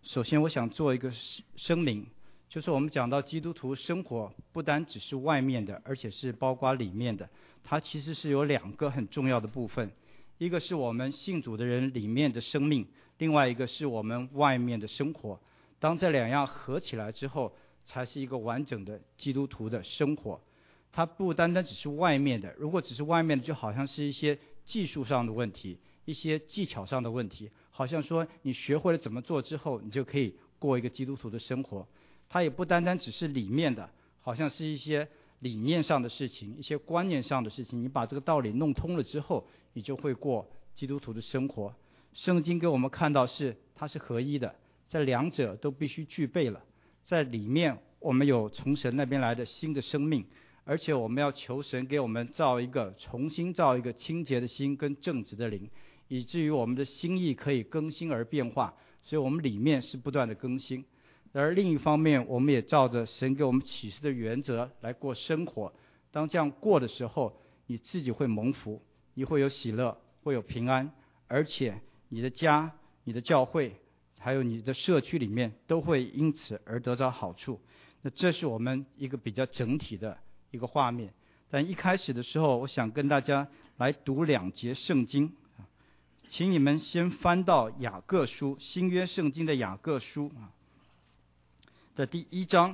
首先我想做一个声明，就是我们讲到基督徒生活不单只是外面的，而且是包括里面的，它其实是有两个很重要的部分，一个是我们信主的人里面的生命，另外一个是我们外面的生活。当这两样合起来之后，才是一个完整的基督徒的生活。它不单单只是外面的，如果只是外面的，就好像是一些技术上的问题，一些技巧上的问题，好像说你学会了怎么做之后，你就可以过一个基督徒的生活。它也不单单只是里面的，好像是一些理念上的事情，一些观念上的事情，你把这个道理弄通了之后，你就会过基督徒的生活。圣经给我们看到它是合一的，这两者都必须具备了。在里面我们有从神那边来的新的生命，而且我们要求神给我们重新造一个清洁的心跟正直的灵，以至于我们的心意可以更新而变化，所以我们里面是不断的更新。而另一方面，我们也照着神给我们启示的原则来过生活。当这样过的时候，你自己会蒙福，你会有喜乐，会有平安，而且你的家、你的教会还有你的社区里面都会因此而得到好处。那这是我们一个比较整体的一个画面。但一开始的时候，我想跟大家来读2节圣经，请你们先翻到雅各书，新约圣经的雅各书的第1章。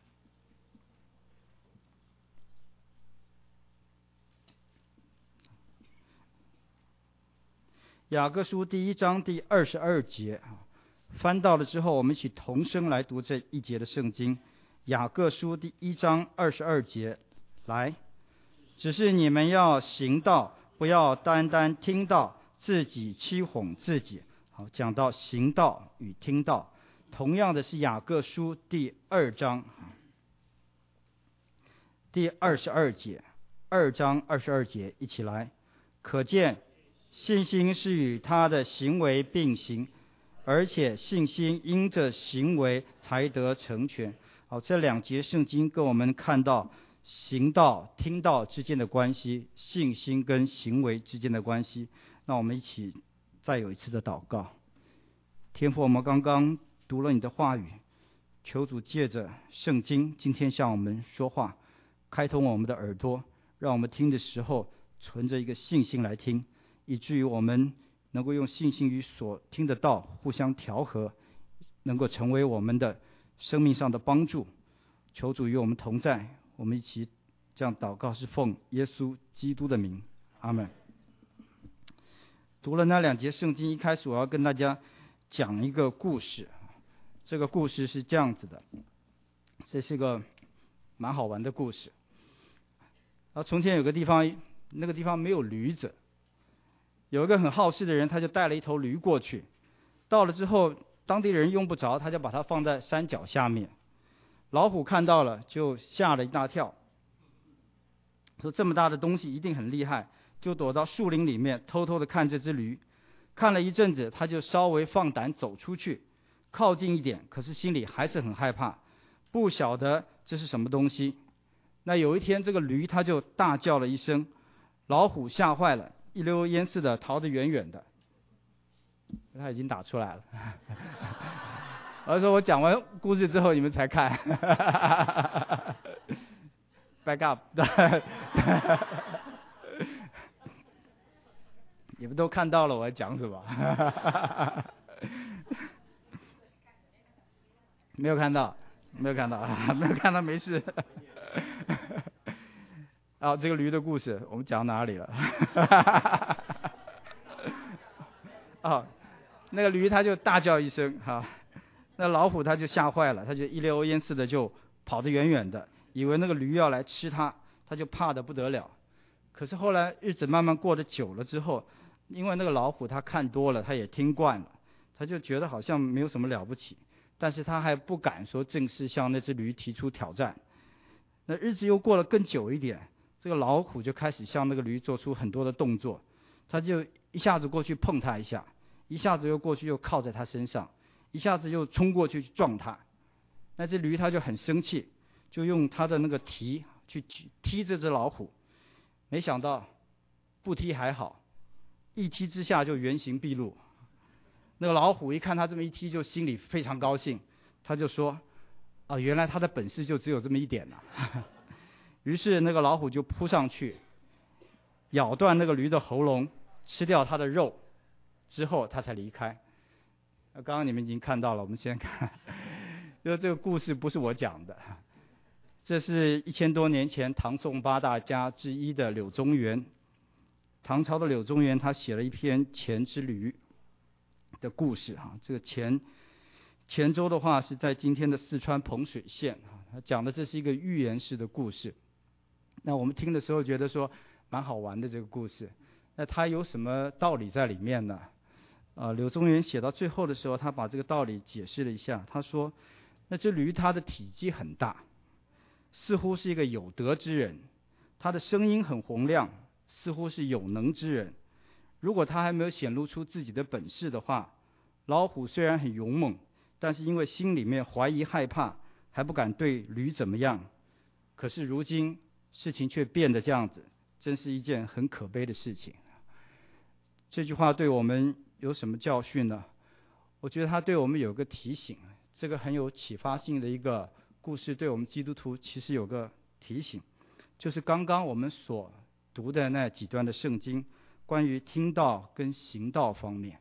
雅各书第1章第22节，翻到了之后，我们一起同声来读这一节的圣经。雅各书第1章22节，来，只是你们要行道，不要单单听道，自己欺哄自己。好，讲到行道与听道，同样的是雅各书第2章第22节，2章22节，一起来。可见信心是与他的行为并行，而且信心因着行为才得成全。好，这2节圣经跟我们看到行道、听道之间的关系，信心跟行为之间的关系。那我们一起再有一次的祷告。天父，我们刚刚读了你的话语，求主借着圣经今天向我们说话，开通我们的耳朵，让我们听的时候存着一个信心来听，以至于我们能够用信心与所听的道互相调和，能够成为我们的生命上的帮助。求主与我们同在，我们一起这样祷告，是奉耶稣基督的名，阿们。读了那2节圣经，一开始我要跟大家讲一个故事。这个故事是这样子的，这是个蛮好玩的故事。从前有个地方，那个地方没有驴子，有一个很好事的人，他就带了一头驴过去。到了之后，当地人用不着，他就把它放在山脚下面。老虎看到了，就吓了一大跳，说这么大的东西一定很厉害，就躲到树林里面偷偷的看这只驴。看了一阵子，他就稍微放胆走出去，靠近一点，可是心里还是很害怕，不晓得这是什么东西。那有一天，这个驴他就大叫了一声，老虎吓坏了，一溜烟似的逃得远远的。他已经打出来了。我说我讲完故事之后你们才看。back up。 你们都看到了我在讲什么。没有看到没看到没事。这个驴的故事我们讲哪里了？那个驴他就大叫一声，那老虎他就吓坏了，他就一溜烟似的就跑得远远的，以为那个驴要来吃他，他就怕得不得了。可是后来日子慢慢过得久了之后，因为那个老虎他看多了，他也听惯了，他就觉得好像没有什么了不起，但是他还不敢说正式向那只驴提出挑战。那日子又过了更久一点，这个老虎就开始向那个驴做出很多的动作，他就一下子过去碰他一下，一下子又过去又靠在他身上，一下子又冲过去撞他。那只驴他就很生气，就用他的那个蹄去踢这只老虎。没想到不踢还好，一踢之下就原形毕露。 那个老虎一看他这么一踢，就心里非常高兴，他就说：“啊，原来他的本事就只有这么一点呐。”于是那个老虎就扑上去，咬断那个驴的喉咙，吃掉它的肉，之后他才离开。刚刚你们已经看到了，我们先看，因为这个故事不是我讲的，这是1000多年前唐宋8大家之一的柳宗元。唐朝的柳宗元他写了一篇《钱之驴》的故事哈，这个黔州的话是在今天的四川彭水县啊，他讲的这是一个寓言式的故事。那我们听的时候觉得说蛮好玩的这个故事，那它有什么道理在里面呢？柳宗元写到最后的时候，他把这个道理解释了一下。他说，那只驴它的体积很大，似乎是一个有德之人，它的声音很洪亮，似乎是有能之人。如果他还没有显露出自己的本事的话，老虎虽然很勇猛，但是因为心里面怀疑害怕，还不敢对驴怎么样。可是如今事情却变得这样子，真是一件很可悲的事情。这句话对我们有什么教训呢？我觉得它对我们有个提醒，这个很有启发性的一个故事，对我们基督徒其实有个提醒，就是刚刚我们所读的那几段的圣经，关于听道跟行道方面。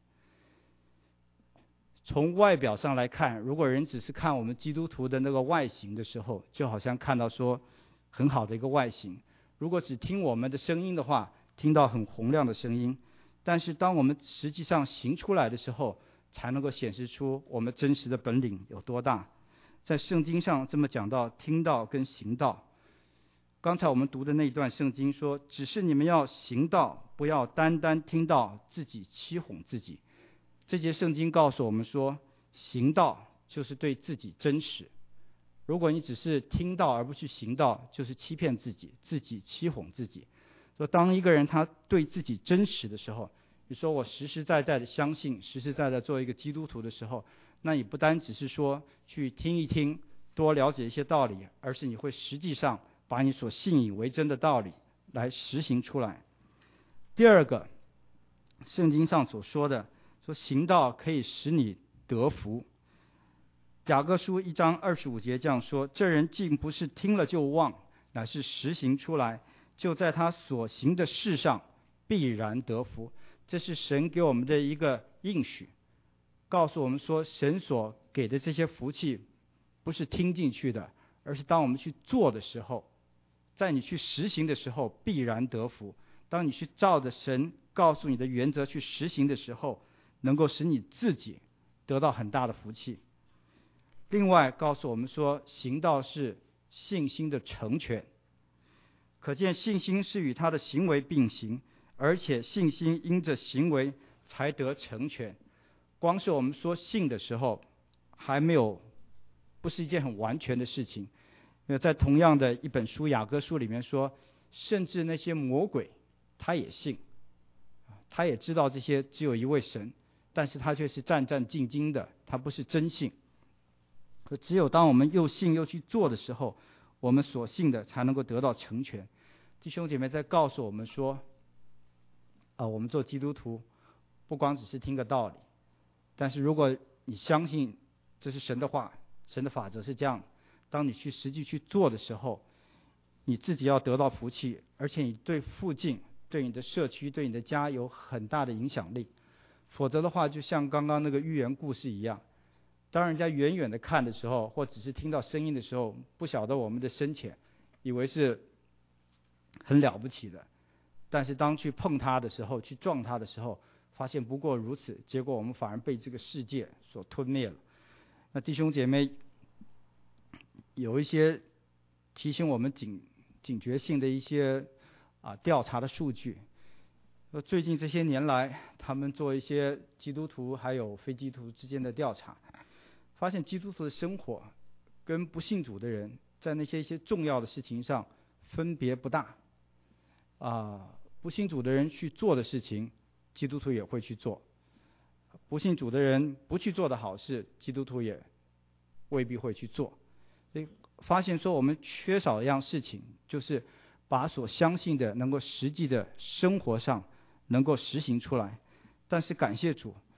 从外表上来看，如果人只是看我们基督徒的那个外形的时候，就好像看到说很好的一个外形。如果只听我们的声音的话，听到很洪亮的声音，但是当我们实际上行出来的时候，才能够显示出我们真实的本领有多大。在圣经上这么讲到听道跟行道。刚才我们读的那一段圣经说，只是你们要行道，不要单单听到自己欺哄自己。这节圣经告诉我们说，行道就是对自己真实。如果你只是听到而不去行道，就是欺骗自己，自己欺哄自己。说当一个人他对自己真实的时候，你说我实实在在的相信，实实在在做一个基督徒的时候，那你不单只是说去听一听，多了解一些道理，而是你会实际上把你所信以为真的道理来实行出来。第二个，圣经上所说的，说行道可以使你得福。雅各书1章25节这样说，这人竟不是听了就忘，乃是实行出来，就在他所行的事上必然得福。这是神给我们的一个应许，告诉我们说，神所给的这些福气不是听进去的，而是当我们去做的时候，在你去实行的时候必然得福。当你去照着神告诉你的原则去实行的时候，能够使你自己得到很大的福气。另外告诉我们说，行道是信心的成全，可见信心是与他的行为并行，而且信心因着行为才得成全。光是我们说信的时候，不是一件很完全的事情。因为在同样的一本书雅各书里面说，甚至那些魔鬼他也信，他也知道这些只有一位神，但是他却是战战兢兢的，他不是真信。可只有当我们又信又去做的时候，我们所信的才能够得到成全。弟兄姐妹在告诉我们说，我们做基督徒不光只是听个道理，但是如果你相信这是神的话，神的法则是这样，当你去实际去做的时候，你自己要得到福气，而且你对附近、对你的社区、对你的家有很大的影响力。否则的话，就像刚刚那个寓言故事一样，当人家远远的看的时候，或只是听到声音的时候，不晓得我们的深浅，以为是很了不起的，但是当去碰它的时候，去撞它的时候，发现不过如此，结果我们反而被这个世界所吞灭了。那弟兄姐妹，有一些提醒我们警觉性的一些调查的数据。最近这些年来，他们做一些基督徒还有非基督徒之间的调查，发现基督徒的生活跟不信主的人在那些一些重要的事情上分别不大。不信主的人去做的事情，基督徒也会去做；不信主的人不去做的好事，基督徒也未必会去做。所以发现说，我们缺少一样事情，就是把所相信的能够实际的生活上能够实行出来。但是感谢主，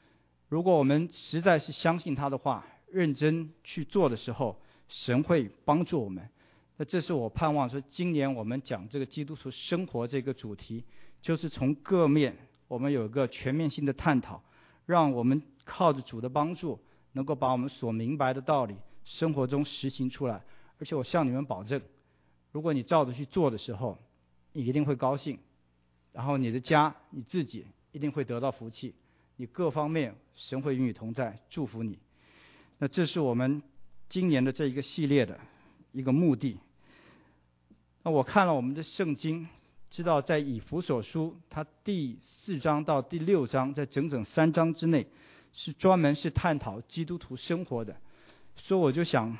如果我们实在是相信他的话，认真去做的时候，神会帮助我们。那这是我盼望说，今年我们讲这个基督徒生活这个主题，就是从各面我们有一个全面性的探讨，让我们靠着主的帮助，能够把我们所明白的道理生活中实行出来。而且我向你们保证，如果你照着去做的时候，你一定会高兴，然后你的家你自己一定会得到福气，你各方面神会与你同在，祝福你。那这是我们今年的这一个系列的一个目的。那我看了我们的圣经，知道在以弗所书它第4章到第6章，在整整3章之内，是专门是探讨基督徒生活的。所以我就想，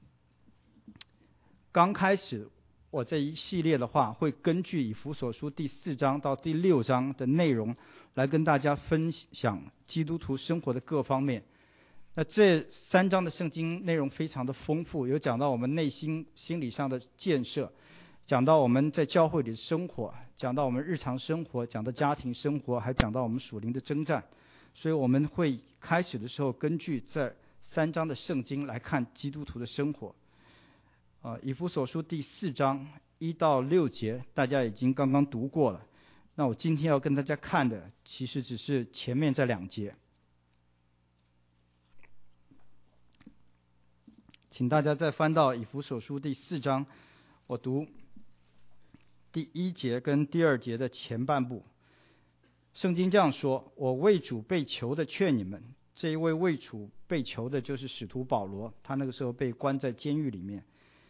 刚开始我这一系列的话，会根据以弗所书第4章到第6章的内容，来跟大家分享基督徒生活的各方面。那这3章的圣经内容非常的丰富，有讲到我们内心心理上的建设，讲到我们在教会里的生活，讲到我们日常生活，讲到家庭生活，还讲到我们属灵的征战。所以我们会开始的时候，根据这3章的圣经来看基督徒的生活。以弗所书第4章1到6节，大家已经刚刚读过了。那我今天要跟大家看的，其实只是前面这2节。请大家再翻到以弗所书第4章，我读第1节跟第2节的前半部。圣经这样说：我为主被囚的劝你们。这一位为主被囚的就是使徒保罗，他那个时候被关在监狱里面。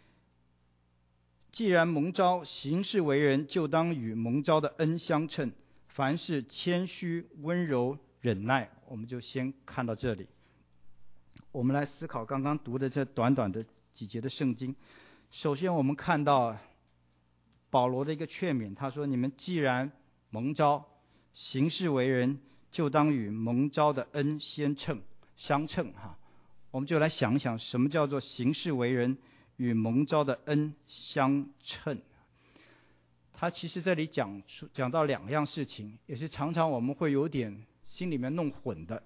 既然蒙召行事为人，就当与蒙召的恩相称，凡事谦虚温柔忍耐。我们就先看到这里。我们来思考刚刚读的这短短的几节的圣经。首先我们看到保罗的一个劝勉，他说：你们既然蒙召行事为人，就当与蒙召的恩相称。我们就来想想，什么叫做行事为人与蒙召的恩相称。他其实这里讲到2样事情，也是常常我们会有点心里面弄混的。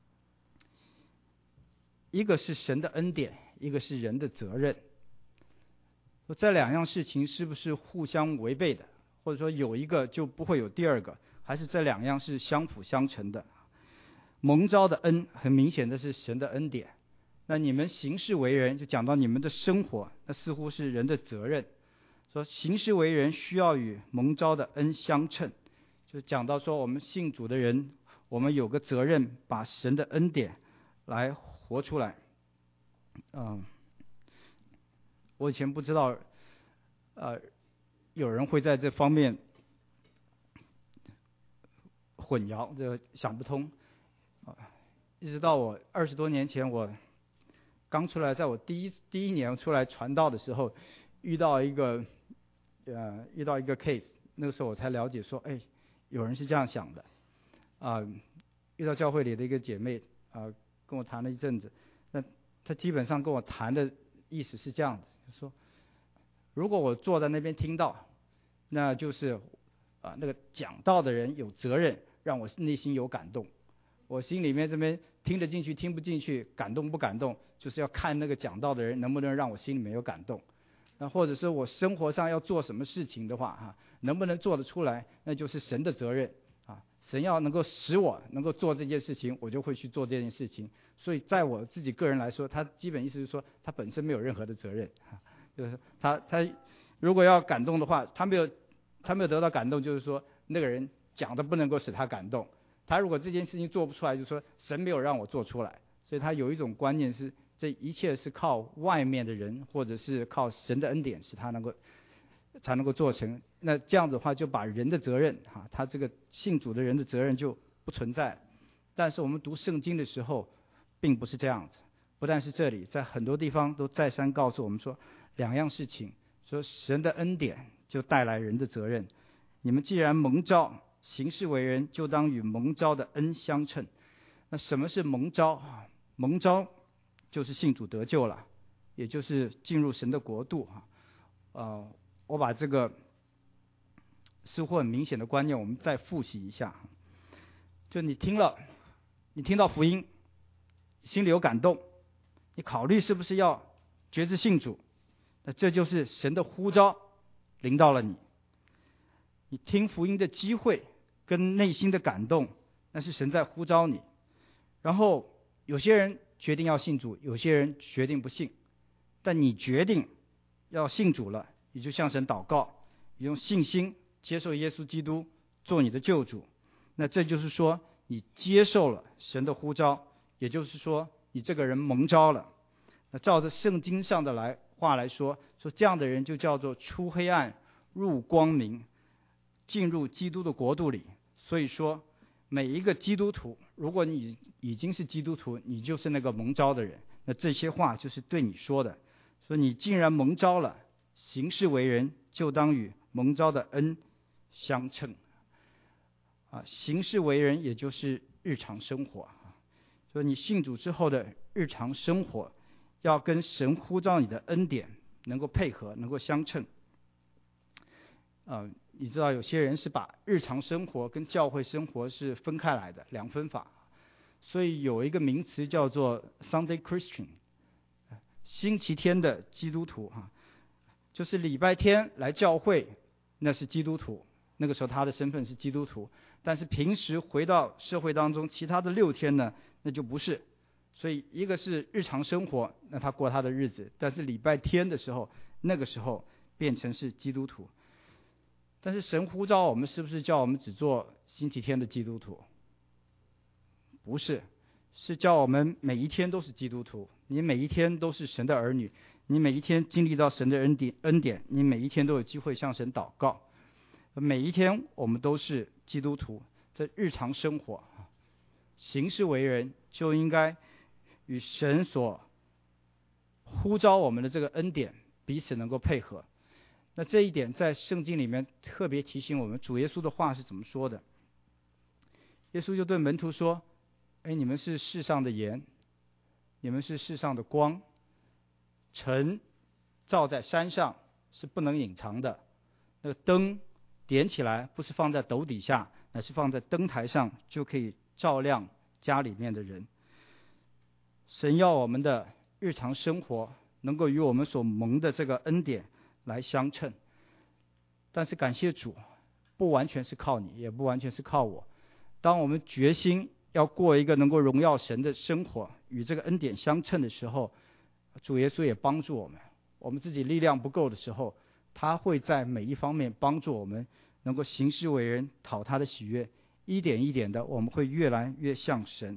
一个是神的恩典，一个是人的责任。这2样事情是不是互相违背的？或者说有一个就不会有第二个？还是这2样是相辅相成的？蒙召的恩很明显的是神的恩典，那你们行事为人，就讲到你们的生活，那似乎是人的责任。说行事为人需要与蒙召的恩相称，就讲到说我们信主的人，我们有个责任把神的恩典来活出来。我以前不知道有人会在这方面混淆，这想不通。一直到我20多年前，我刚出来，在我第一年出来传道的时候，遇到一个 case， 那个时候我才了解说，有人是这样想的。遇到教会里的一个姐妹跟我谈了一阵子，那她基本上跟我谈的意思是这样子，说如果我坐在那边听到，那就是那个讲道的人有责任让我内心有感动。我心里面这边听得进去听不进去，感动不感动，就是要看那个讲道的人能不能让我心里面有感动。那或者是我生活上要做什么事情的话能不能做得出来，那就是神的责任神要能够使我能够做这件事情，我就会去做这件事情。所以在我自己个人来说，他基本意思是说他本身没有任何的责任就是他如果要感动的话，他没有得到感动，就是说那个人讲的不能够使他感动。他如果这件事情做不出来，就是说神没有让我做出来。所以他有一种观念是，这一切是靠外面的人，或者是靠神的恩典，使他才能够做成。那这样子的话，就把人的责任他这个信主的人的责任就不存在。但是我们读圣经的时候，并不是这样子。不但是这里，在很多地方都再三告诉我们说2样事情，说神的恩典就带来人的责任。你们既然蒙召行事为人，就当与蒙召的恩相称。那什么是蒙召？蒙召就是信主得救了，也就是进入神的国度我把这个似乎很明显的观念我们再复习一下。就你听了你听到福音，心里有感动，你考虑是不是要决志信主，那这就是神的呼召临到了你。你听福音的机会跟内心的感动，那是神在呼召你。然后有些人决定要信主，有些人决定不信，但你决定要信主了，你就向神祷告，你用信心接受耶稣基督做你的救主。那这就是说你接受了神的呼召，也就是说你这个人蒙召了。那照着圣经上的话来说，这样的人就叫做出黑暗入光明，进入基督的国度里。所以说每一个基督徒，如果你已经是基督徒，你就是那个蒙召的人。那这些话就是对你说的，说你既然蒙召了，行事为人就当与蒙召的恩相称。行事为人也就是日常生活。所以你信主之后的日常生活，要跟神呼召你的恩典能够配合，能够相称。你知道有些人是把日常生活跟教会生活是分开来的，两分法。所以有一个名词叫做 Sunday Christian， 星期天的基督徒，就是礼拜天来教会那是基督徒，那个时候他的身份是基督徒，但是平时回到社会当中，其他的6天呢，那就不是。所以一个是日常生活，那他过他的日子，但是礼拜天的时候，那个时候变成是基督徒。但是神呼召我们，是不是叫我们只做星期天的基督徒？不是，是叫我们每一天都是基督徒，你每一天都是神的儿女，你每一天经历到神的恩典，你每一天都有机会向神祷告，每一天我们都是基督徒。在日常生活行事为人，就应该与神所呼召我们的这个恩典彼此能够配合。那这一点在圣经里面特别提醒我们，主耶稣的话是怎么说的？耶稣就对门徒说，你们是世上的盐，你们是世上的光，晨照在山上是不能隐藏的，那个灯点起来不是放在斗底下，乃是放在灯台上，就可以照亮家里面的人。神要我们的日常生活能够与我们所蒙的这个恩典来相称。但是感谢主，不完全是靠你，也不完全是靠我。当我们决心要过一个能够荣耀神的生活，与这个恩典相称的时候，主耶稣也帮助我们。我们自己力量不够的时候，他会在每一方面帮助我们能够行事为人，讨他的喜悦，一点一点的我们会越来越像神。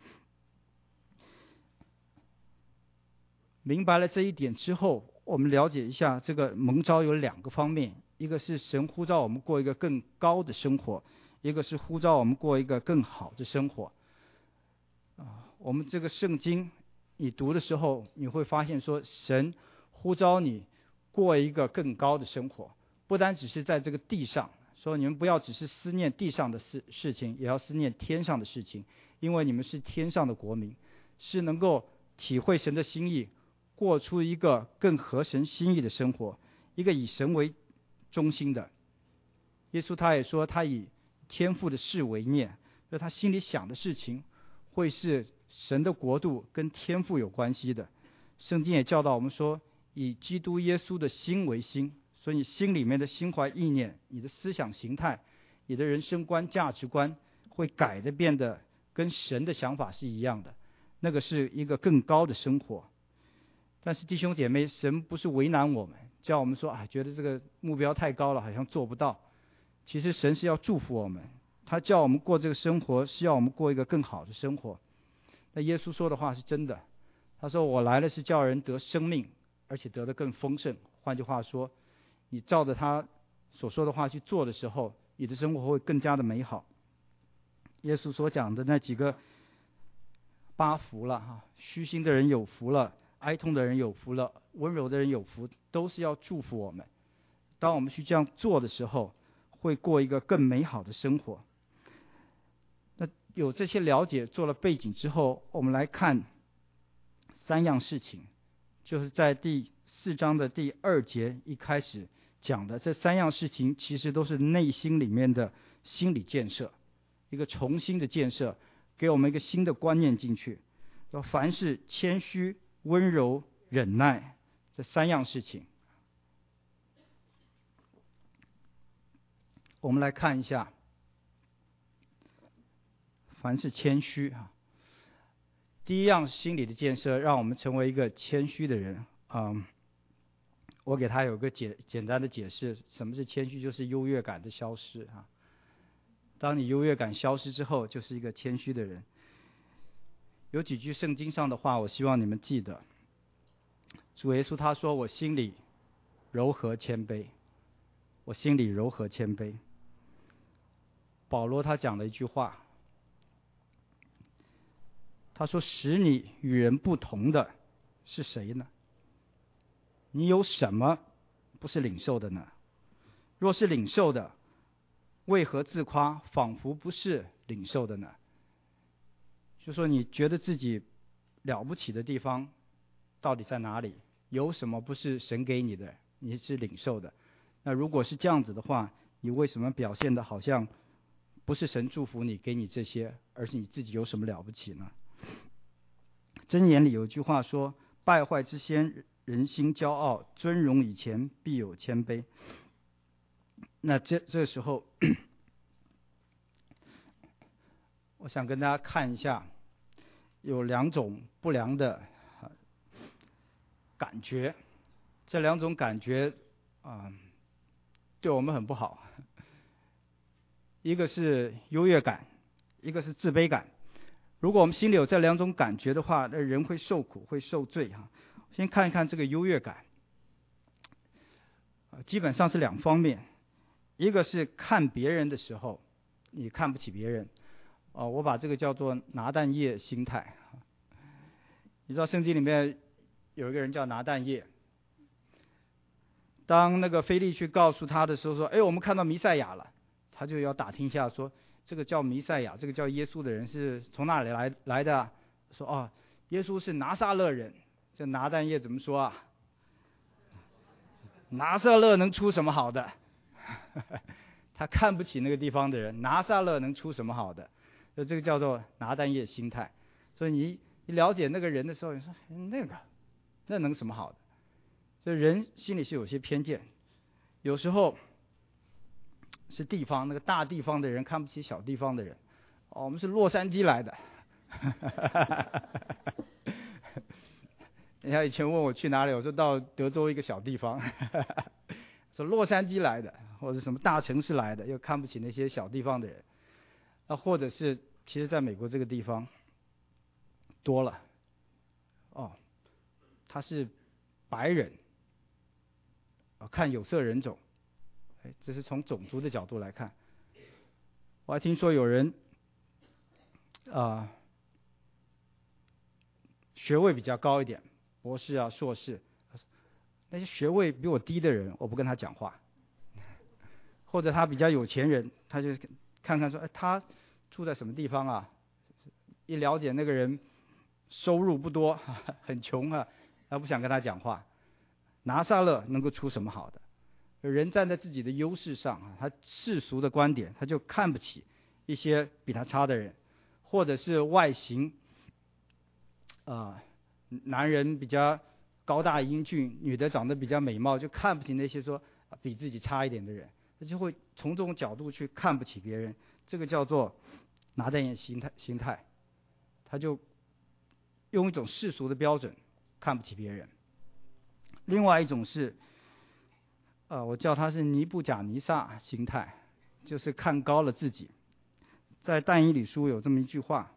明白了这一点之后，我们了解一下这个蒙召有2个方面，一个是神呼召我们过一个更高的生活，一个是呼召我们过一个更好的生活。我们这个圣经你读的时候，你会发现说神呼召你过一个更高的生活，不单只是在这个地上，说你们不要只是思念地上的事情，也要思念天上的事情，因为你们是天上的国民，是能够体会神的心意，过出一个更合神心意的生活，一个以神为中心的。耶稣他也说，他以天父的事为念，就他心里想的事情会是神的国度跟天父有关系的。圣经也教导我们说，以基督耶稣的心为心，所以你心里面的心怀意念，你的思想形态，你的人生观价值观会改的变得跟神的想法是一样的，那个是一个更高的生活。但是弟兄姐妹，神不是为难我们，叫我们说觉得这个目标太高了，好像做不到。其实神是要祝福我们，他叫我们过这个生活，是要我们过一个更好的生活。那耶稣说的话是真的，他说我来了是叫人得生命，而且得得更丰盛。换句话说，你照着他所说的话去做的时候，你的生活会更加的美好。耶稣所讲的那几个8福了，虚心的人有福了，哀痛的人有福了，温柔的人有福，都是要祝福我们。当我们去这样做的时候，会过一个更美好的生活。那有这些了解，做了背景之后，我们来看3样事情，就是在第4章的第2节一开始讲的这3样事情，其实都是内心里面的心理建设，一个重新的建设， 给我们一个新的观念进去，说凡是谦虚、温柔、忍耐这3样事情。我们来看一下，凡是谦虚啊。第一样心理的建设，让我们成为一个谦虚的人。我给他有个简单的解释，什么是谦虚？就是优越感的消失啊。当你优越感消失之后，就是一个谦虚的人。有几句圣经上的话，我希望你们记得。主耶稣他说：“我心里柔和谦卑，我心里柔和谦卑。”保罗他讲了一句话，他说：“使你与人不同的是谁呢？你有什么不是领受的呢？若是领受的，为何自夸，仿佛不是领受的呢？”就说你觉得自己了不起的地方到底在哪里？有什么不是神给你的，你是领受的？那如果是这样子的话，你为什么表现的好像不是神祝福你给你这些，而是你自己有什么了不起呢？箴言里有一句话说：“败坏之先，人心骄傲；尊荣以前，必有谦卑。”那这时候，我想跟大家看一下，有2种不良的感觉，这2种感觉对我们很不好。一个是优越感，一个是自卑感。如果我们心里有这2种感觉的话，那人会受苦，会受罪哈。先看一看这个优越感，基本上是2方面。一个是看别人的时候，你看不起别人，我把这个叫做拿但业心态。你知道圣经里面有一个人叫拿但业，当那个腓力去告诉他的时候说：“哎，我们看到弥赛亚了。”他就要打听一下说，这个叫弥赛亚，这个叫耶稣的人是从哪里来的啊？说耶稣是拿撒勒人。这拿但业怎么说啊？拿撒勒能出什么好的？他看不起那个地方的人，拿撒勒能出什么好的？所以这个叫做拿但业心态。所以你了解那个人的时候，你说那能什么好的？所以人心里是有些偏见，有时候是地方那个大地方的人看不起小地方的人。我们是洛杉矶来的。人家以前问我去哪里，我说到德州一个小地方。说洛杉矶来的，或者什么大城市来的，又看不起那些小地方的人。或者是其实在美国这个地方多了，他是白人，看有色人种，这是从种族的角度来看。我还听说有人学位比较高一点，博士啊、硕士，那些学位比我低的人，我不跟他讲话。或者他比较有钱人，他就看看说，他住在什么地方啊？一了解那个人收入不多，很穷啊，他不想跟他讲话。拿撒勒能够出什么好的？人站在自己的优势上他世俗的观点，他就看不起一些比他差的人，或者是外形男人比较高大英俊，女的长得比较美貌，就看不起那些说比自己差一点的人，他就会从这种角度去看不起别人。这个叫做拿但业心态，他就用一种世俗的标准看不起别人。另外一种是我叫他是尼布甲尼撒心态，就是看高了自己。在但以理书有这么一句话，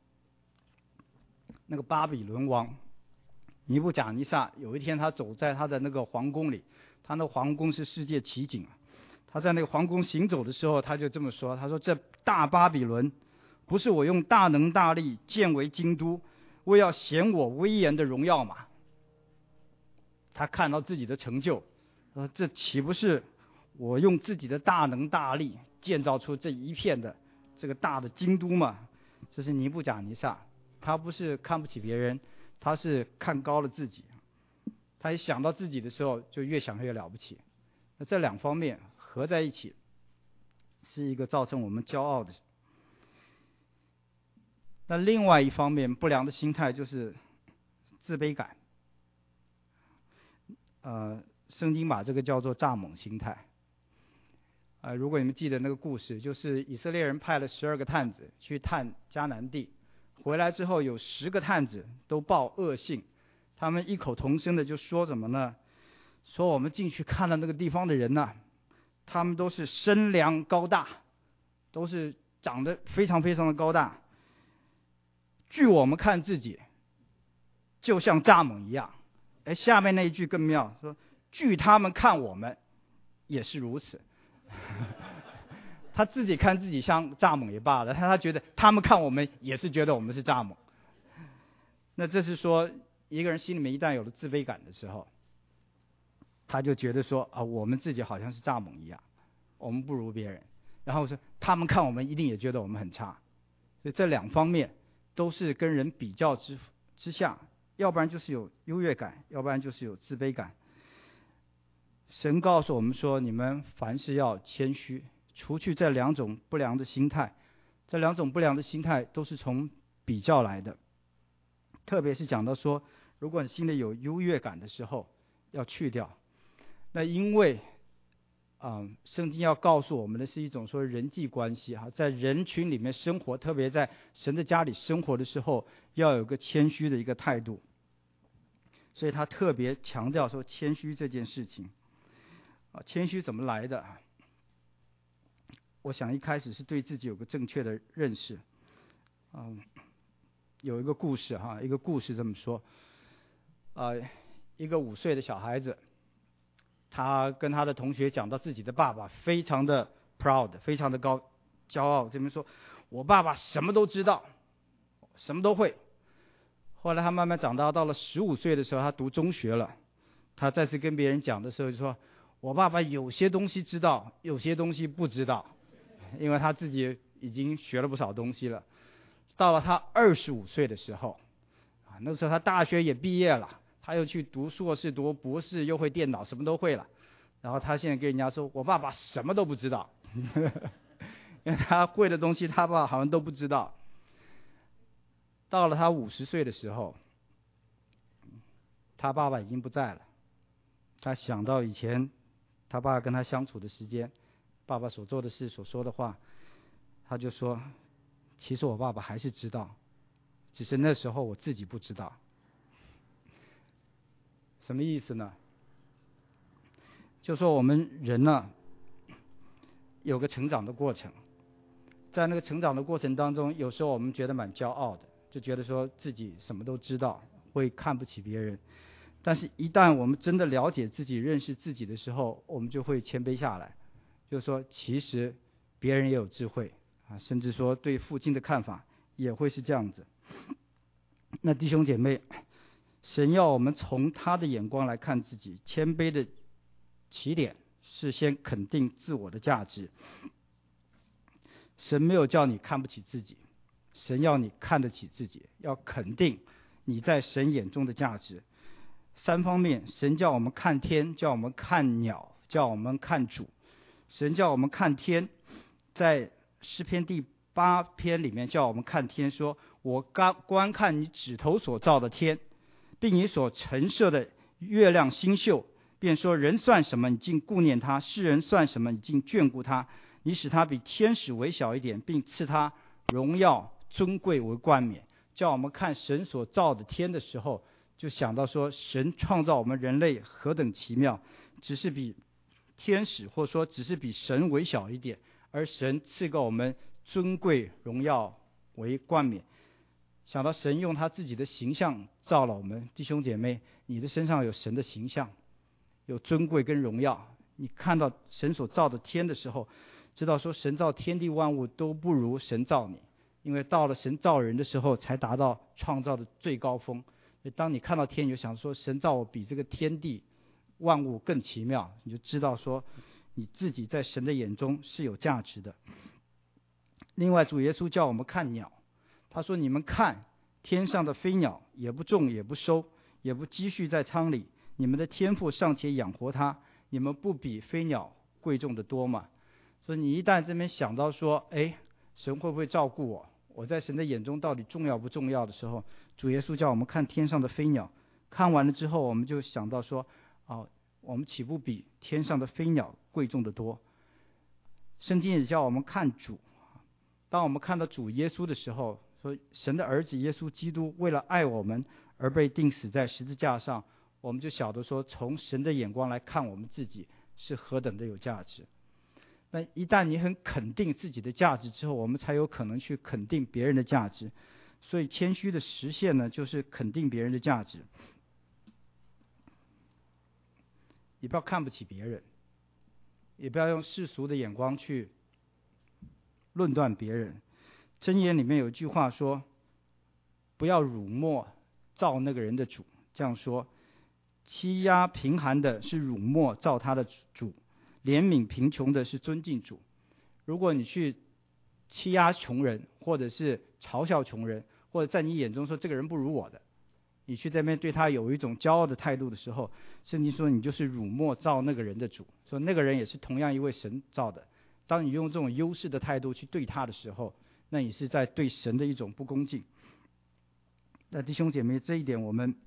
那个巴比伦王尼布甲尼撒有一天他走在他的那个皇宫里，他那皇宫是世界奇景，他在那个皇宫行走的时候，他就这么说，他说：“这大巴比伦不是我用大能大力建为京都，为要显我威严的荣耀嘛？”他看到自己的成就，这岂不是我用自己的大能大力建造出这一片的这个大的京都吗？这是尼布甲尼撒，他不是看不起别人，他是看高了自己。他一想到自己的时候，就越想越了不起。那这2方面合在一起，是一个造成我们骄傲的。 那另外一方面，不良的心态就是自卑感。圣经把这个叫做蚱蜢心态。如果你们记得那个故事，就是以色列人派了12个探子去探迦南地，回来之后有10个探子都报恶信，他们异口同声的就说什么呢？说我们进去看了那个地方的人呢，他们都是身量高大，都是长得非常非常的高大。据我们看自己，就像蚱蜢一样。下面那一句更妙，说据他们看我们，也是如此。他自己看自己像蚱蜢也罢了，他觉得他们看我们也是觉得我们是蚱蜢。那这是说，一个人心里面一旦有了自卑感的时候，他就觉得说我们自己好像是蚱蜢一样，我们不如别人。然后说他们看我们一定也觉得我们很差。所以这两方面都是跟人比较之下，要不然就是有优越感，要不然就是有自卑感。神告诉我们说，你们凡事要谦虚，除去这2种不良的心态。这2种不良的心态都是从比较来的。特别是讲到说，如果你心里有优越感的时候，要去掉。那因为圣经要告诉我们的是一种说人际关系在人群里面生活，特别在神的家里生活的时候，要有个谦虚的一个态度。所以他特别强调说谦虚这件事情。谦虚怎么来的？我想一开始是对自己有个正确的认识。有一个故事一个故事这么说。一个5岁的小孩子，他跟他的同学讲到自己的爸爸非常的 proud， 非常的骄傲，这边说我爸爸什么都知道，什么都会。后来他慢慢长大，到了15岁的时候，他读中学了。他再次跟别人讲的时候就说，我爸爸有些东西知道，有些东西不知道，因为他自己已经学了不少东西了。到了他25岁的时候，那时候他大学也毕业了，他又去读硕士、读博士，又会电脑，什么都会了。然后他现在跟人家说，我爸爸什么都不知道，因为他会的东西，他爸爸好像都不知道。到了他50岁的时候，他爸爸已经不在了。他想到以前他爸爸跟他相处的时间，爸爸所做的事、所说的话，他就说，其实我爸爸还是知道，只是那时候我自己不知道。什么意思呢？就说我们人呢，有个成长的过程，在那个成长的过程当中，有时候我们觉得蛮骄傲的，就觉得说自己什么都知道，会看不起别人。但是一旦我们真的了解自己、认识自己的时候，我们就会谦卑下来，就是说其实别人也有智慧甚至说对父亲的看法也会是这样子。那弟兄姐妹，神要我们从他的眼光来看自己，谦卑的起点是先肯定自我的价值。神没有叫你看不起自己，神要你看得起自己，要肯定你在神眼中的价值。3方面，神叫我们看天，叫我们看鸟，叫我们看主。神叫我们看天，在诗篇第8篇里面叫我们看天，说我观看你指头所造的天，并你所陈设的月亮星宿，便说人算什么，你竟顾念他；世人算什么，你竟眷顾他。你使他比天使微小一点，并赐他荣耀尊贵为冠冕。叫我们看神所造的天的时候，就想到说神创造我们人类何等奇妙，只是比天使或说只是比神微小一点，而神赐给我们尊贵荣耀为冠冕。想到神用他自己的形象造了我们，弟兄姐妹，你的身上有神的形象，有尊贵跟荣耀。你看到神所造的天的时候，知道说神造天地万物都不如神造你，因为到了神造人的时候才达到创造的最高峰。当你看到天，你就想说神造我比这个天地万物更奇妙，你就知道说你自己在神的眼中是有价值的。另外主耶稣叫我们看鸟，他说你们看天上的飞鸟，也不种也不收，也不积蓄在仓里，你们的天父尚且养活它，你们不比飞鸟贵重的多吗？所以你一旦这边想到说神会不会照顾我， 我在神的眼中到底重要不重要的时候，主耶稣叫我们看天上的飞鸟，看完了之后我们就想到说，我们岂不比天上的飞鸟贵重得多？圣经也叫我们看主，当我们看到主耶稣的时候，说神的儿子耶稣基督为了爱我们而被钉死在十字架上，我们就晓得说，从神的眼光来看我们自己是何等的有价值。那一旦你很肯定自己的价值之后，我们才有可能去肯定别人的价值。所以谦虚的实现呢，就是肯定别人的价值。也不要看不起别人，也不要用世俗的眼光去论断别人。箴言里面有一句话说，不要辱没造那个人的主，这样说，欺压贫寒的是辱没造他的主，怜悯贫穷的是尊敬主。如果你去欺压穷人，或者是嘲笑穷人，或者在你眼中说这个人不如我的，你去这边对他有一种骄傲的态度的时候，圣经说你就是辱没造那个人的主，说那个人也是同样一位神造的。当你用这种优势的态度去对他的时候，那你是在对神的一种不恭敬。那弟兄姐妹，这一点我们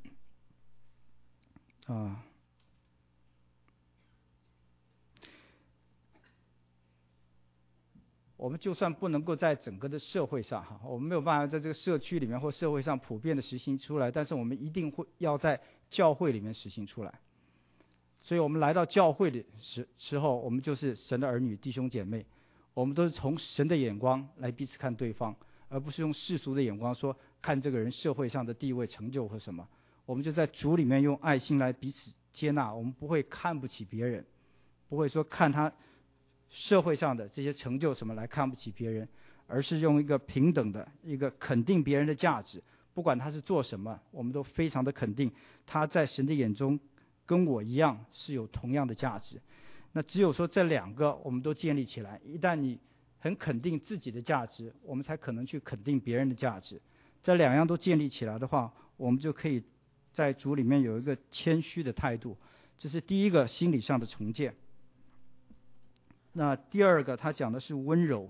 我们就算不能够在整个的社会上我们没有办法在这个社区里面或社会上普遍的实行出来，但是我们一定会要在教会里面实行出来。所以我们来到教会的时候，我们就是神的儿女弟兄姐妹，我们都是从神的眼光来彼此看对方，而不是用世俗的眼光说看这个人社会上的地位成就或什么。我们就在主里面用爱心来彼此接纳，我们不会看不起别人，不会说看他社会上的这些成就什么来看不起别人，而是用一个平等的一个肯定别人的价值，不管他是做什么，我们都非常的肯定他在神的眼中跟我一样是有同样的价值。那只有说这两个我们都建立起来，一旦你很肯定自己的价值，我们才可能去肯定别人的价值。这两样都建立起来的话，我们就可以在主里面有一个谦虚的态度，这是第一个心理上的重建。那第二个他讲的是温柔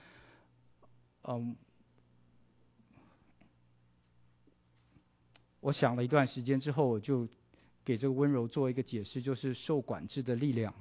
我想了一段时间之后，我就给这个温柔做一个解释，就是受管制的力量。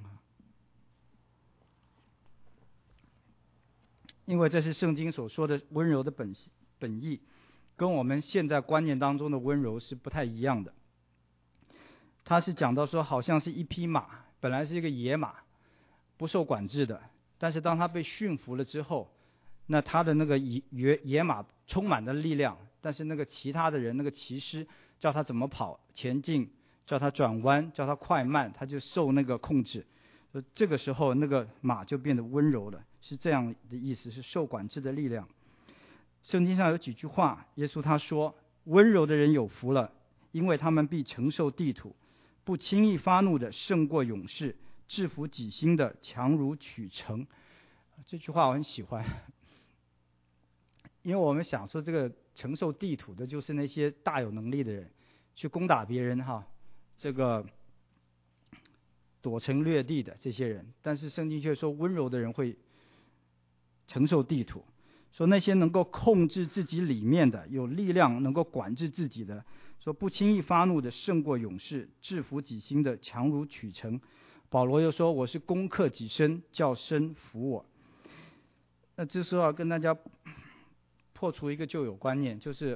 因为这是圣经所说的温柔的本意，跟我们现在观念当中的温柔是不太一样的。他是讲到说，好像是一匹马，本来是一个野马，不受管制的，但是当他被驯服了之后，那他的那个野马充满了力量，但是那个其他的人，那个骑师叫他怎么跑前进，叫他转弯，叫他快慢，他就受那个控制。这个时候那个马就变得温柔了，是这样的意思，是受管制的力量。圣经上有几句话，耶稣他说，温柔的人有福了，因为他们必承受地土，不轻易发怒的胜过勇士，制服己心的强如取城。这句话我很喜欢，因为我们想说这个承受地土的就是那些大有能力的人，去攻打别人这个躲城略地的这些人，但是圣经却说温柔的人会承受地土，说那些能够控制自己里面的，有力量能够管制自己的，说不轻易发怒的胜过勇士，制服己心的强如取城。保罗又说，我是攻克己身，叫身服我。那这时候要跟大家破除一个旧有观念，就是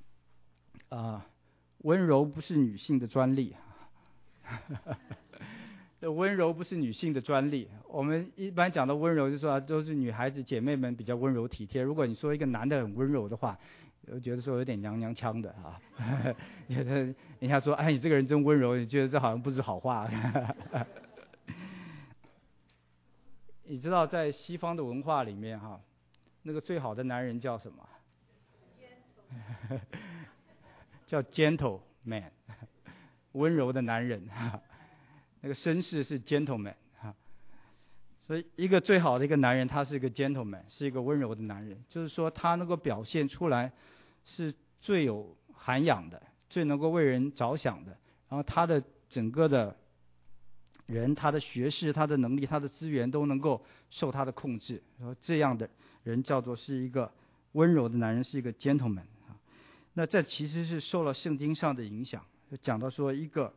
温柔不是女性的专利温柔不是女性的专利。我们一般讲的温柔就是说都是女孩子姐妹们比较温柔体贴，如果你说一个男的很温柔的话，我觉得说有点娘娘腔的人家说哎你这个人真温柔，你觉得这好像不是好话你知道在西方的文化里面那个最好的男人叫什么叫 gentleman 温柔的男人那个绅士是 gentleman 所以一个最好的一个男人，他是一个 gentleman， 是一个温柔的男人，就是说他能够表现出来是最有涵养的，最能够为人着想的，然后他的整个的人，他的学识，他的能力，他的资源都能够受他的控制，然后这样的人叫做是一个温柔的男人是一个 gentleman 啊。那这其实是受了圣经上的影响，就讲到说一个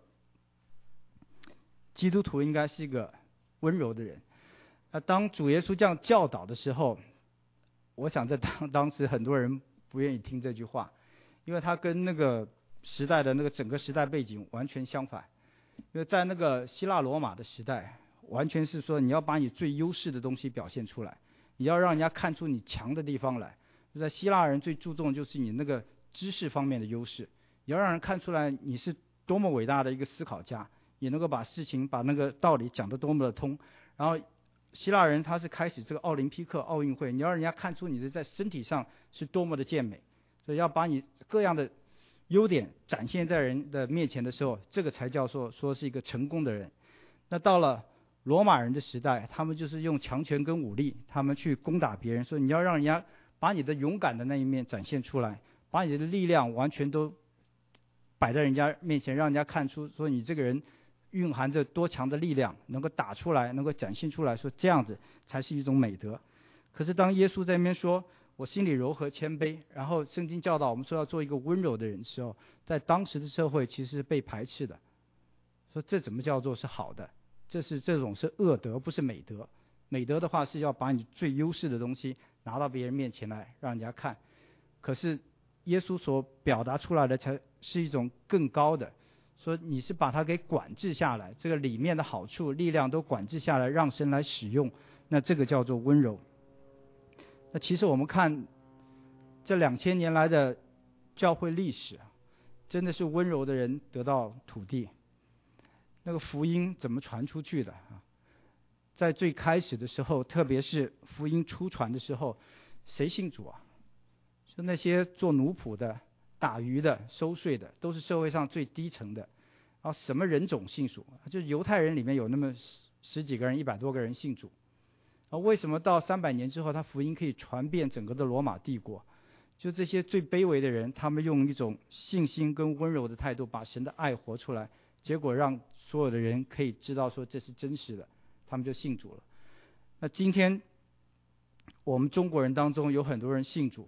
基督徒应该是一个温柔的人。当主耶稣这样教导的时候，我想在当时很多人不愿意听这句话，因为他跟那个时代的那个整个时代背景完全相反。因为在那个希腊罗马的时代，完全是说你要把你最优势的东西表现出来，你要让人家看出你强的地方来。就在希腊人最注重就是你那个知识方面的优势，你要让人看出来你是多么伟大的一个思考家，你能够把事情把那个道理讲得多么的通。然后希腊人他是开始这个奥林匹克奥运会，你要让人家看出你是在身体上是多么的健美，所以要把你各样的优点展现在人的面前的时候，这个才叫说是一个成功的人。那到了罗马人的时代，他们就是用强权跟武力，他们去攻打别人，所以你要让人家把你的勇敢的那一面展现出来，把你的力量完全都摆在人家面前，让人家看出说你这个人蕴含着多强的力量，能够打出来，能够展现出来，说这样子才是一种美德。可是当耶稣在那边说我心里柔和谦卑，然后圣经教导我们说要做一个温柔的人的时候，在当时的社会其实是被排斥的，说这怎么叫做是好的，这种是恶德，不是美德。美德的话是要把你最优势的东西拿到别人面前来让人家看，可是耶稣所表达出来的才是一种更高的，说你是把它给管制下来，这个里面的好处力量都管制下来，让神来使用，那这个叫做温柔。那其实我们看这2000年来的教会历史，真的是温柔的人得到土地。那个福音怎么传出去的啊？在最开始的时候，特别是福音初传的时候，谁信主啊？就那些做奴仆的、打鱼的、收税的，都是社会上最低层的。然后什么人种信主？就是犹太人里面有那么十几个人、100多个人信主。为什么到300年之后，他福音可以传遍整个的罗马帝国？就这些最卑微的人，他们用一种信心跟温柔的态度，把神的爱活出来，结果让所有的人可以知道说这是真实的，他们就信主了。那今天我们中国人当中有很多人信主，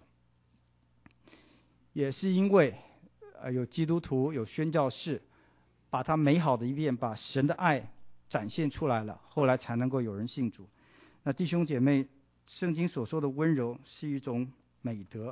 也是因为有基督徒有宣教士，把他美好的一面，把神的爱展现出来了，后来才能够有人信主。那弟兄姐妹，圣经所说的温柔是一种美德。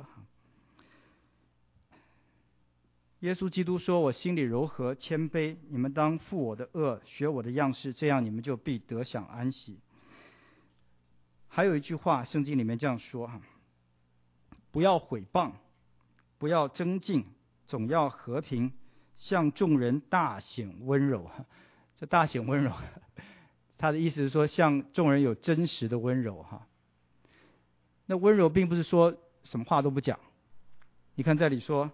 耶稣基督说我心里柔和谦卑，你们当负我的恶，学我的样式，这样你们就必得享安息。还有一句话圣经里面这样说，不要毁谤，不要争竞，总要和平，向众人大显温柔。这大显温柔他的意思是说向众人有真实的温柔哈。那温柔并不是说什么话都不讲，你看这里说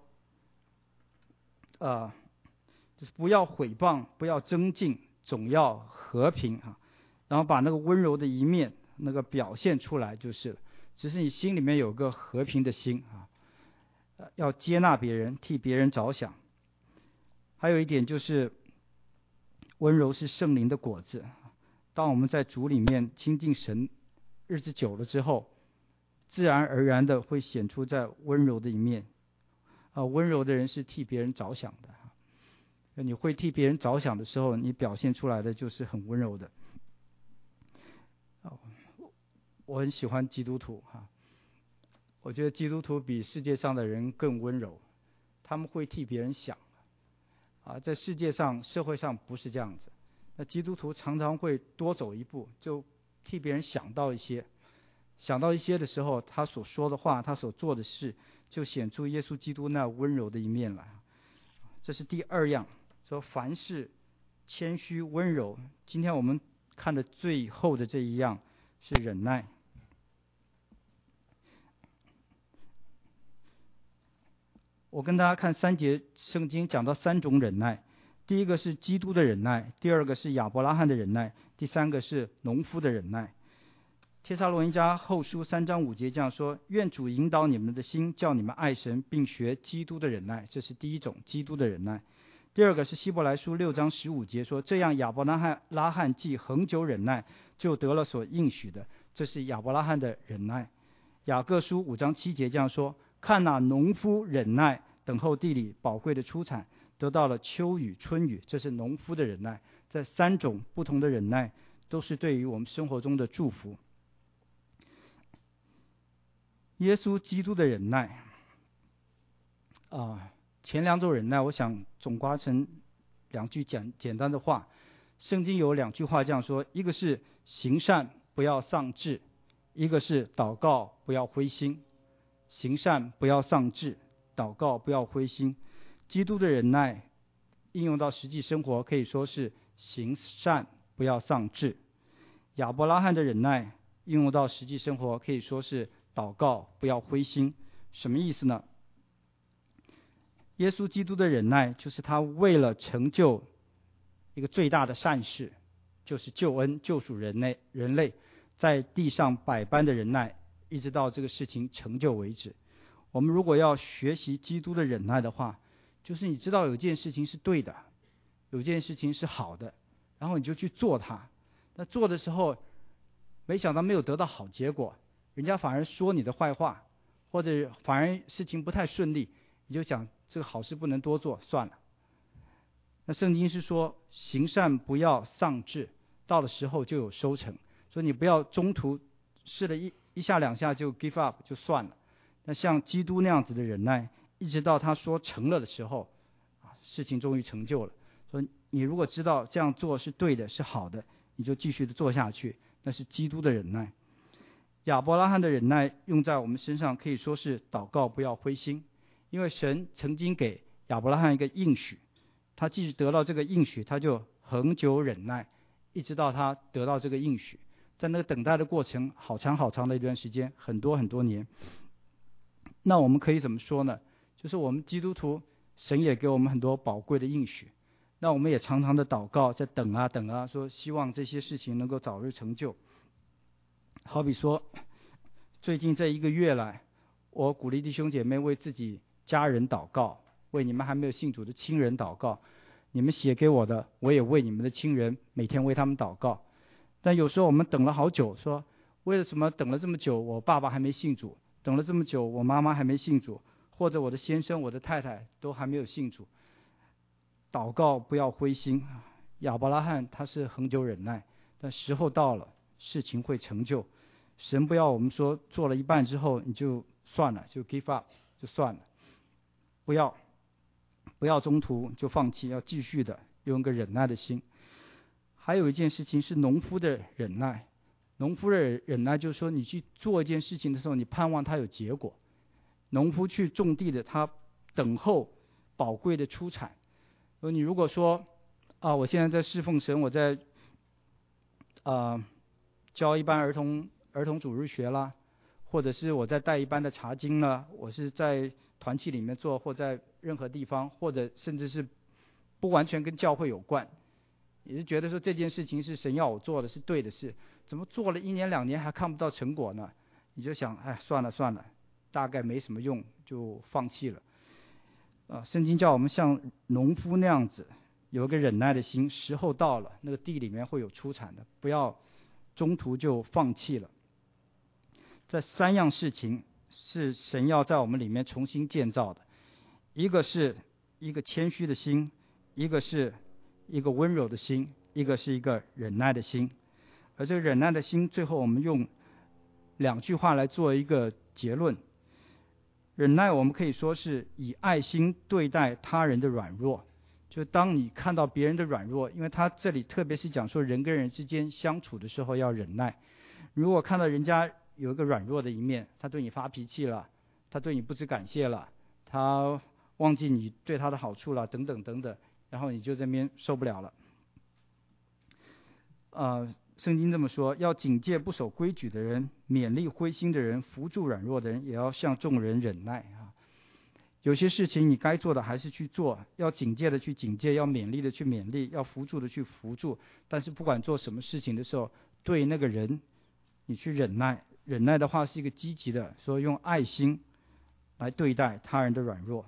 就是不要毁谤，不要争竞，总要和平哈。然后把那个温柔的一面那个表现出来就是了，只是你心里面有个和平的心啊，要接纳别人，替别人着想。还有一点就是温柔是圣灵的果子，当我们在主里面亲近神日子久了之后，自然而然的会显出在温柔的一面。温柔的人是替别人着想的，你会替别人着想的时候，你表现出来的就是很温柔的。我很喜欢基督徒我觉得基督徒比世界上的人更温柔，他们会替别人想在世界上社会上不是这样子。那基督徒常常会多走一步，就替别人想到一些的时候，他所说的话，他所做的事，就显出耶稣基督那温柔的一面来。这是第二样，说凡事谦虚温柔。今天我们看的最后的这一样是忍耐。我跟大家看3节圣经，讲到3种忍耐。第一个是基督的忍耐，第二个是亚伯拉罕的忍耐，第三个是农夫的忍耐。帖撒罗尼迦后书3章5节这样说：愿主引导你们的心，叫你们爱神，并学基督的忍耐。这是第一种基督的忍耐。第二个是希伯来书6章15节说：这样亚伯拉罕既恒久忍耐，就得了所应许的。这是亚伯拉罕的忍耐。 雅各书5章7节这样说：看那农夫忍耐，等候地里宝贵的出产，得到了秋雨春雨。这是农夫的忍耐。这3种不同的忍耐都是对于我们生活中的祝福。耶稣基督的忍耐前2种忍耐我想总括成2句简单的话。圣经有2句话这样说，一个是行善不要丧志，一个是祷告不要灰心。行善不要丧志，祷告不要灰心。基督的忍耐应用到实际生活，可以说是行善不要丧志。亚伯拉罕的忍耐应用到实际生活，可以说是祷告不要灰心。什么意思呢？耶稣基督的忍耐就是他为了成就一个最大的善事，就是救恩救赎人类，在地上百般的忍耐，一直到这个事情成就为止。我们如果要学习基督的忍耐的话，就是你知道有件事情是对的，有件事情是好的，然后你就去做它。那做的时候没想到没有得到好结果，人家反而说你的坏话，或者反而事情不太顺利，你就想这个好事不能多做，算了。那圣经是说行善不要丧志，到了时候就有收成。所以你不要中途试了一下2下就 give up 就算了。那像基督那样子的忍耐，一直到他说成了的时候，事情终于成就了。所以你如果知道这样做是对的是好的，你就继续的做下去，那是基督的忍耐。亚伯拉罕的忍耐用在我们身上，可以说是祷告不要灰心。因为神曾经给亚伯拉罕一个应许，他即使得到这个应许，他就恒久忍耐，一直到他得到这个应许。在那个等待的过程好长好长的一段时间，很多很多年。那我们可以怎么说呢？就是我们基督徒，神也给我们很多宝贵的应许，那我们也常常的祷告，在等啊等啊，说希望这些事情能够早日成就。好比说最近这1个月来，我鼓励弟兄姐妹为自己家人祷告，为你们还没有信主的亲人祷告。你们写给我的，我也为你们的亲人每天为他们祷告。但有时候我们等了好久，说为了什么等了这么久，我爸爸还没信主，等了这么久，我妈妈还没信主，或者我的先生我的太太都还没有信主。祷告不要灰心。亚伯拉罕他是恒久忍耐，但时候到了，事情会成就。神不要我们说做了一半之后你就算了，就 give up 就算了，不要中途就放弃，要继续的用一个忍耐的心。还有一件事情是农夫的忍耐。农夫的忍耐就是说，你去做一件事情的时候，你盼望它有结果。农夫去种地的，他等候宝贵的出产。你如果说我现在在侍奉神，我在教一班儿童主日学啦，或者是我在带一班的查经啦，我是在团契里面做，或在任何地方，或者甚至是不完全跟教会有关，也是觉得说这件事情是神要我做的，是对的事，怎么做了1年2年还看不到成果呢？你就想算了，大概没什么用，就放弃了。圣经叫我们像农夫那样子，有一个忍耐的心，时候到了，那个地里面会有出产的，不要中途就放弃了。这3样事情是神要在我们里面重新建造的，一个是一个谦虚的心，一个是一个温柔的心，一个是一个忍耐的心。而这个忍耐的心，最后我们用2句话来做一个结论。忍耐我们可以说是以爱心对待他人的软弱，就当你看到别人的软弱，因为他这里特别是讲说人跟人之间相处的时候要忍耐。如果看到人家有一个软弱的一面，他对你发脾气了，他对你不知感谢了，他忘记你对他的好处了，等等等等，然后你就这边受不了了。圣经这么说，要警戒不守规矩的人，勉励灰心的人，扶助软弱的人，也要向众人忍耐有些事情你该做的还是去做，要警戒的去警戒，要勉励的去勉励，要扶助的去扶助。但是不管做什么事情的时候，对那个人你去忍耐，忍耐的话是一个积极的，说用爱心来对待他人的软弱。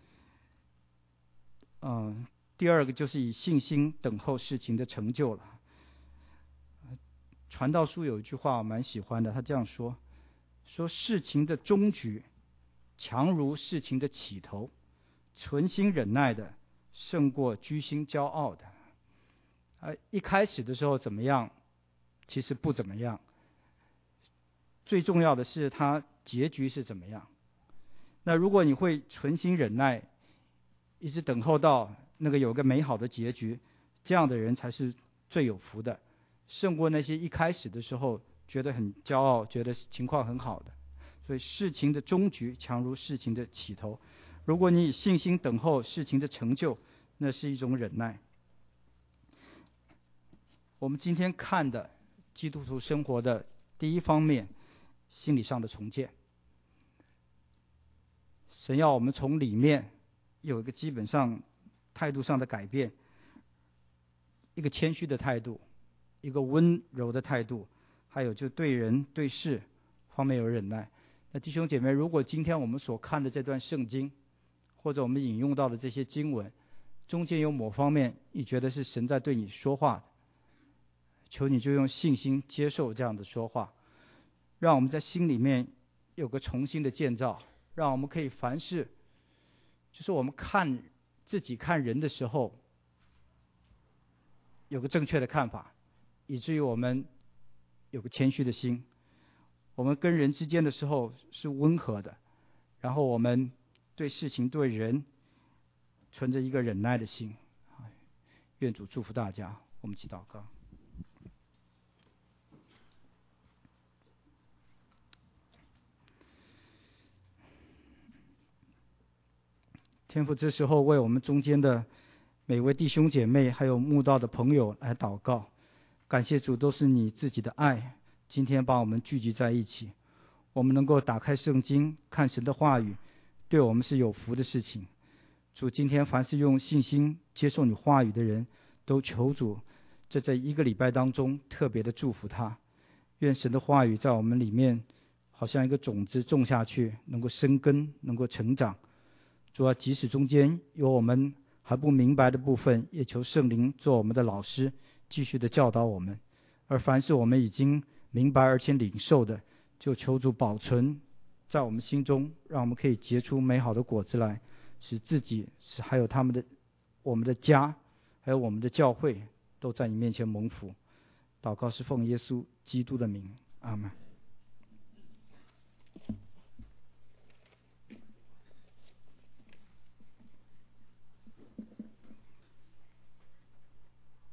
第二个就是以信心等候事情的成就了。传道书有一句话我蛮喜欢的，他这样说说事情的终局强如事情的起头，存心忍耐的胜过居心骄傲的。一开始的时候怎么样？其实不怎么样。最重要的是它结局是怎么样。那如果你会存心忍耐，一直等候到那个有个美好的结局，这样的人才是最有福的，胜过那些一开始的时候觉得很骄傲，觉得情况很好的。所以事情的终局强如事情的起头。如果你以信心等候事情的成就，那是一种忍耐。我们今天看的基督徒生活的第一方面，心理上的重建。神要我们从里面有一个基本上态度上的改变，一个谦虚的态度，一个温柔的态度，还有就对人对事方面有忍耐。那弟兄姐妹，如果今天我们所看的这段圣经，或者我们引用到的这些经文中间有某方面你觉得是神在对你说话的，求你就用信心接受这样的说话，让我们在心里面有个重新的建造，让我们可以凡事就是我们看自己看人的时候有个正确的看法，以至于我们有个谦虚的心，我们跟人之间的时候是温和的，然后我们对事情对人存着一个忍耐的心。愿主祝福大家。我们一起祷告。天父，这时候为我们中间的每位弟兄姐妹还有慕道的朋友来祷告，感谢主，都是你自己的爱今天把我们聚集在一起，我们能够打开圣经看神的话语，对我们是有福的事情。主，今天凡是用信心接受你话语的人，都求主这一个礼拜当中特别的祝福他，愿神的话语在我们里面好像一个种子种下去，能够生根，能够成长。主啊，即使中间有我们还不明白的部分，也求圣灵做我们的老师，继续的教导我们。而凡是我们已经明白而且领受的，就求主保存在我们心中，让我们可以结出美好的果子来，使自己还有我们的家还有我们的教会都在你面前蒙福。祷告是奉耶稣基督的名，阿们。